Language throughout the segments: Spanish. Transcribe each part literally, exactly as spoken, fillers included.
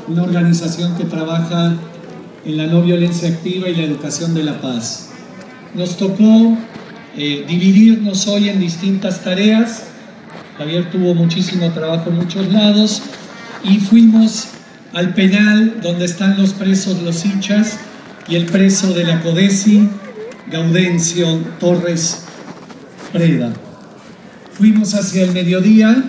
una organización que trabaja en la no violencia activa y la educación de la paz. Nos tocó eh, dividirnos hoy en distintas tareas. Javier tuvo muchísimo trabajo en muchos lados y fuimos al penal donde están los presos Los Hinchas y el preso de la CODECI, Gaudencio Torres Preda. Fuimos hacia el mediodía,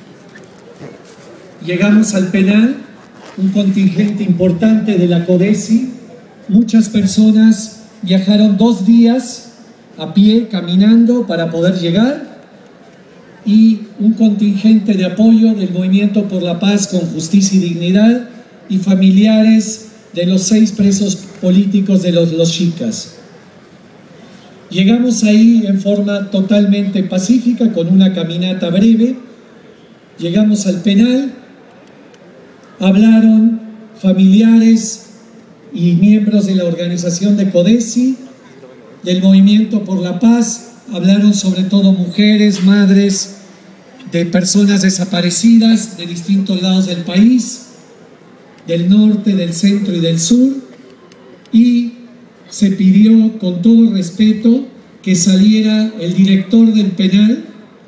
llegamos al penal, un contingente importante de la CODECI, muchas personas viajaron dos días a pie, caminando para poder llegar, y un contingente de apoyo del Movimiento por la Paz con Justicia y Dignidad y familiares de los seis presos políticos de los Los Chicas. Llegamos ahí en forma totalmente pacífica, con una caminata breve. Llegamos al penal, hablaron familiares y miembros de la organización de CODECI, del Movimiento por la Paz, hablaron sobre todo mujeres, madres de personas desaparecidas de distintos lados del país, del norte, del centro y del sur, y se pidió con todo respeto que saliera el director del penal,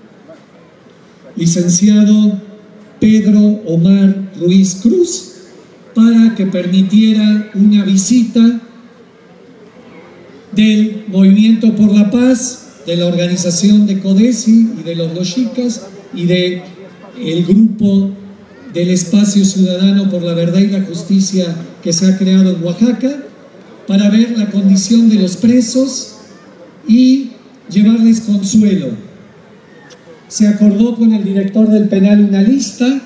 licenciado Pedro Omar Ruiz Cruz, para que permitiera una visita del Movimiento por la Paz, de la organización de CODECI y de los Los Chicas y de el grupo del Espacio Ciudadano por la Verdad y la Justicia que se ha creado en Oaxaca, para ver la condición de los presos y llevarles consuelo. Se acordó con el director del penal una lista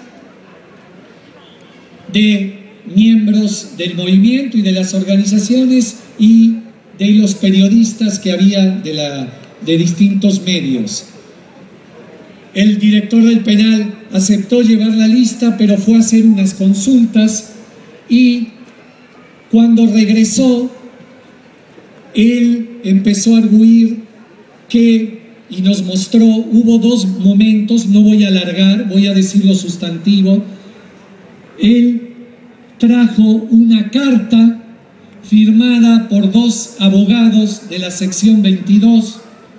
de miembros del movimiento y de las organizaciones y de los periodistas que había de, la, de distintos medios. El director del penal aceptó llevar la lista, pero fue a hacer unas consultas y cuando regresó, él empezó a arguir que, y nos mostró, hubo dos momentos, no voy a alargar, voy a decir lo sustantivo. Él trajo una carta firmada por dos abogados de la sección veintidós,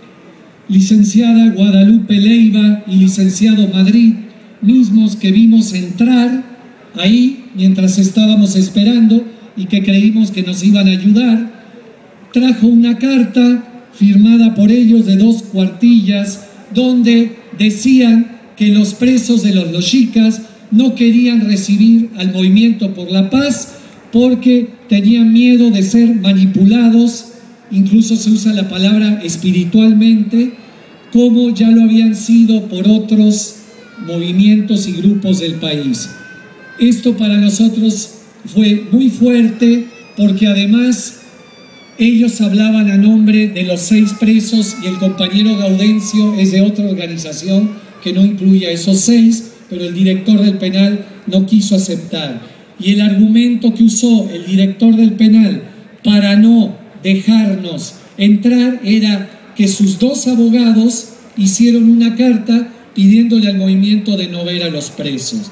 licenciada Guadalupe Leiva y licenciado Madrid, mismos que vimos entrar ahí mientras estábamos esperando y que creímos que nos iban a ayudar. Trajo una carta firmada por ellos de dos cuartillas donde decían que los presos de los Los Chicas no querían recibir al Movimiento por la Paz porque tenían miedo de ser manipulados, incluso se usa la palabra espiritualmente, como ya lo habían sido por otros movimientos y grupos del país. Esto para nosotros fue muy fuerte porque además ellos hablaban a nombre de los seis presos y el compañero Gaudencio es de otra organización que no incluye a esos seis, pero el director del penal no quiso aceptar. Y el argumento que usó el director del penal para no dejarnos entrar era que sus dos abogados hicieron una carta pidiéndole al movimiento de no ver a los presos.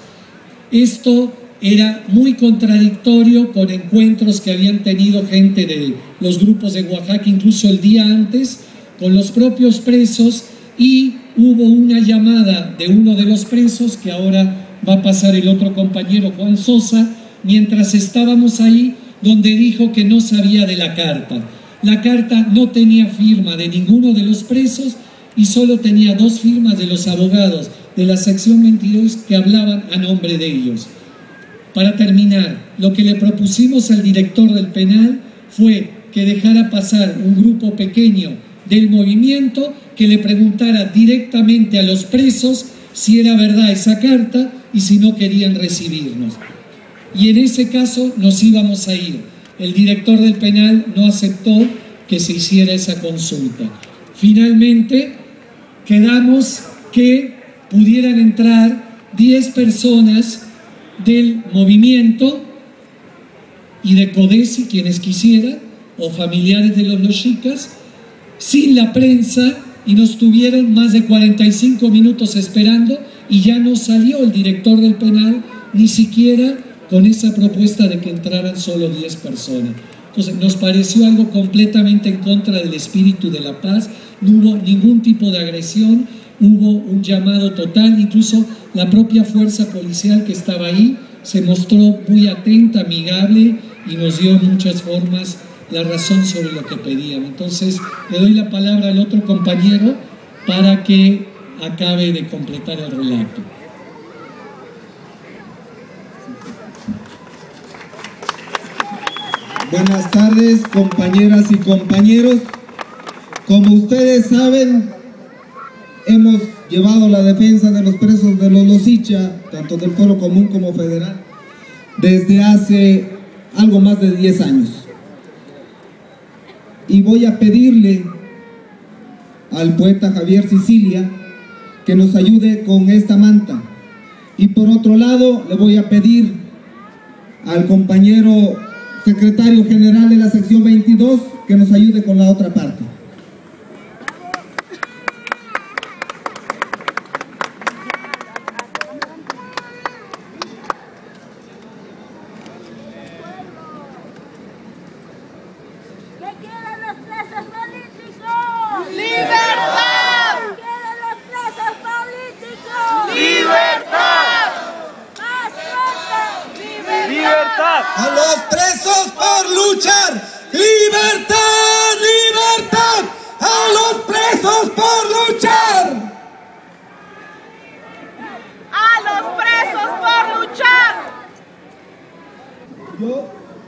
Esto era muy contradictorio con encuentros que habían tenido gente de los grupos de Oaxaca, incluso el día antes, con los propios presos, y hubo una llamada de uno de los presos, que ahora va a pasar el otro compañero Juan Sosa, mientras estábamos ahí, donde dijo que no sabía de la carta. La carta no tenía firma de ninguno de los presos y solo tenía dos firmas de los abogados de la sección veintidós que hablaban a nombre de ellos. Para terminar, lo que le propusimos al director del penal fue que dejara pasar un grupo pequeño del movimiento, que le preguntara directamente a los presos si era verdad esa carta y si no querían recibirnos. Y en ese caso nos íbamos a ir. El director del penal no aceptó que se hiciera esa consulta. Finalmente quedamos que pudieran entrar diez personas del movimiento y de CODECI, quienes quisieran, o familiares de los Los Chicas, sin la prensa, y nos tuvieron más de cuarenta y cinco minutos esperando y ya no salió el director del penal, ni siquiera con esa propuesta de que entraran solo diez personas. Entonces nos pareció algo completamente en contra del espíritu de la paz. No hubo ningún tipo de agresión, hubo un llamado total, incluso la propia fuerza policial que estaba ahí se mostró muy atenta, amigable y nos dio en muchas formas la razón sobre lo que pedían. Entonces le doy la palabra al otro compañero para que acabe de completar el relato. Buenas tardes, compañeras y compañeros. Como ustedes saben, hemos llevado la defensa de los presos de los Losicha, tanto del Foro Común como federal, desde hace algo más de diez años. Y voy a pedirle al poeta Javier Sicilia que nos ayude con esta manta. Y por otro lado, le voy a pedir al compañero secretario general de la sección veintidós que nos ayude con la otra parte. ¿Qué quieren los presos políticos? ¡Libertad! ¿Qué quieren los presos políticos? ¡Libertad! ¡Más fuerte! ¡Libertad! ¡Libertad! A los presos por luchar, libertad, libertad, a los presos por luchar. ¡A los presos por luchar! Yo,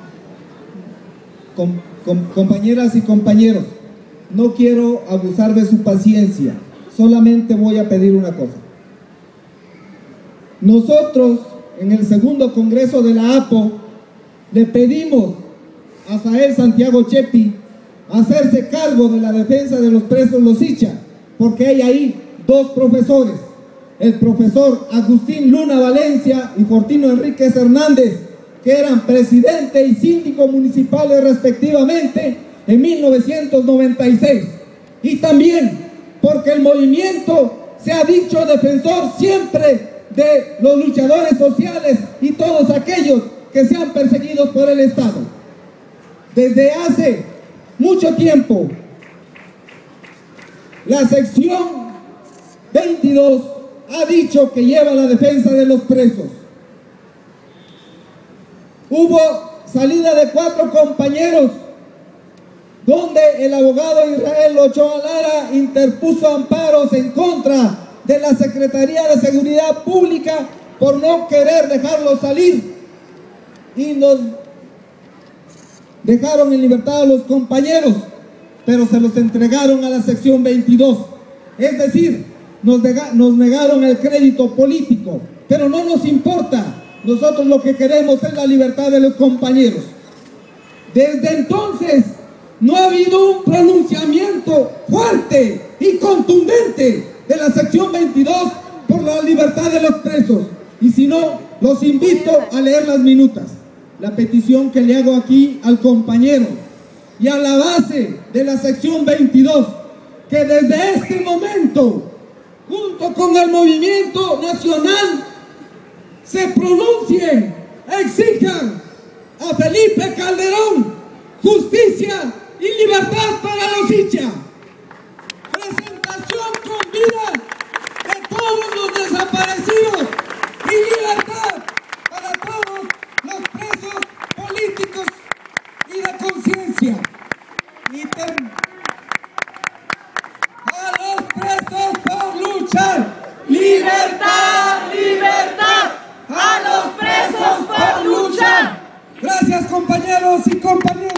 com, com, compañeras y compañeros, no quiero abusar de su paciencia, solamente voy a pedir una cosa. Nosotros, en el segundo congreso de la A P O, le pedimos a Sael Santiago Chepi hacerse cargo de la defensa de los presos Losicha, porque hay ahí dos profesores, el profesor Agustín Luna Valencia y Fortino Enríquez Hernández, que eran presidente y síndico municipales respectivamente en mil novecientos noventa y seis. Y también porque el movimiento se ha dicho defensor siempre de los luchadores sociales y todos aquellos que sean perseguidos por el Estado. Desde hace mucho tiempo, la sección veintidós ha dicho que lleva la defensa de los presos. Hubo salida de cuatro compañeros, donde el abogado Israel Ochoa Lara interpuso amparos en contra de la Secretaría de Seguridad Pública por no querer dejarlos salir, y nos dejaron en libertad a los compañeros, pero se los entregaron a la sección veintidós. Es decir, nos, nos negaron el crédito político, pero no nos importa. Nosotros lo que queremos es la libertad de los compañeros. Desde entonces no ha habido un pronunciamiento fuerte y contundente de la sección veintidós por la libertad de los presos. Y si no, los invito a leer las minutas. La petición que le hago aquí al compañero y a la base de la sección veintidós, que desde este momento, junto con el movimiento nacional, se pronuncien, exijan a Felipe Calderón justicia y libertad para Losicha. Presentación con vida de todos los desaparecidos y libertad para todos los presos políticos y de conciencia. Y a los presos por luchar, libertad, libertad, a los presos por luchar. Gracias, compañeros y compañeras.